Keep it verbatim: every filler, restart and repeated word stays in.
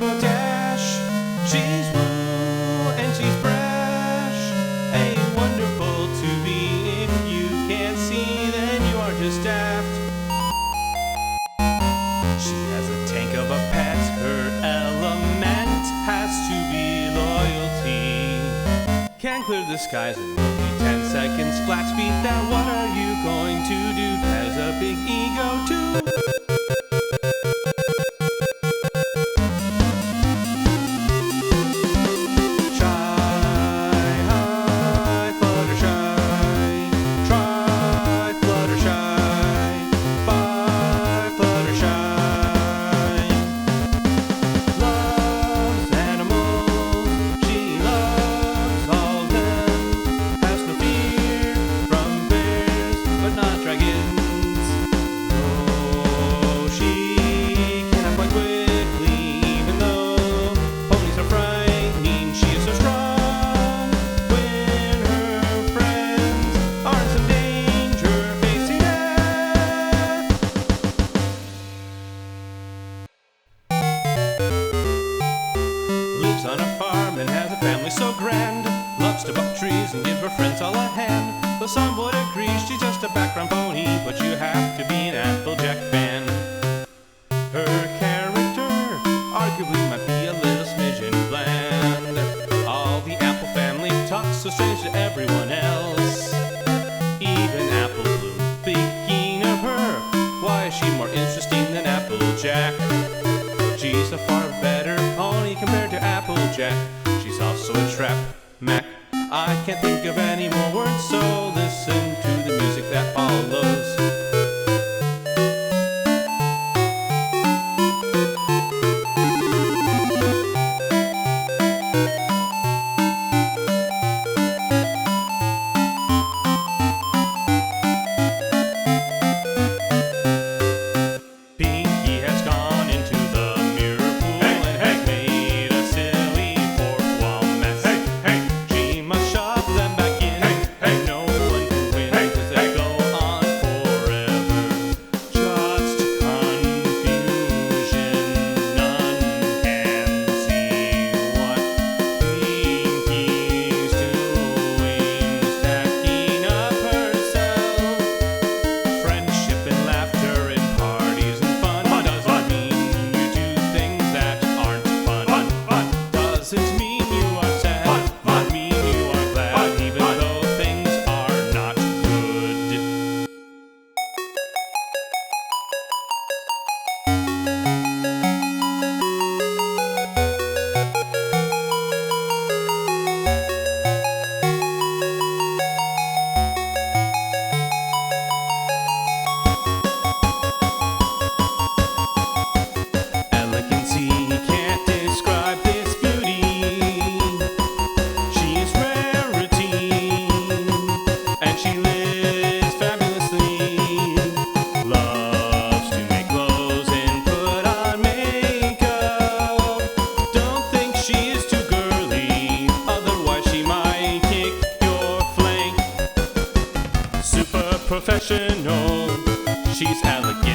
a dash. She's woo and she's brash. A wonderful to be. If you can't see, then you are just daft. She has a tank of a pet. Her element has to be loyalty. Can clear the skies in only ten seconds flat speed. Now what are you going to do? Has a big ego too. On a farm and has a family so grand. Loves to buck trees and give her friends all a hand. Though some would agree she's just a background pony, but you have to be an Applejack fan. Her character arguably might be a little smidgen bland. All the Apple family talks so strange to everyone else. Even Apple Bloom, speaking of her, why is she more interesting than Applejack? She's a far better pony compared to Applejack. She's also a trap Mac. I can't think of any more words, so listen to the music that follows. Professional, she's elegant.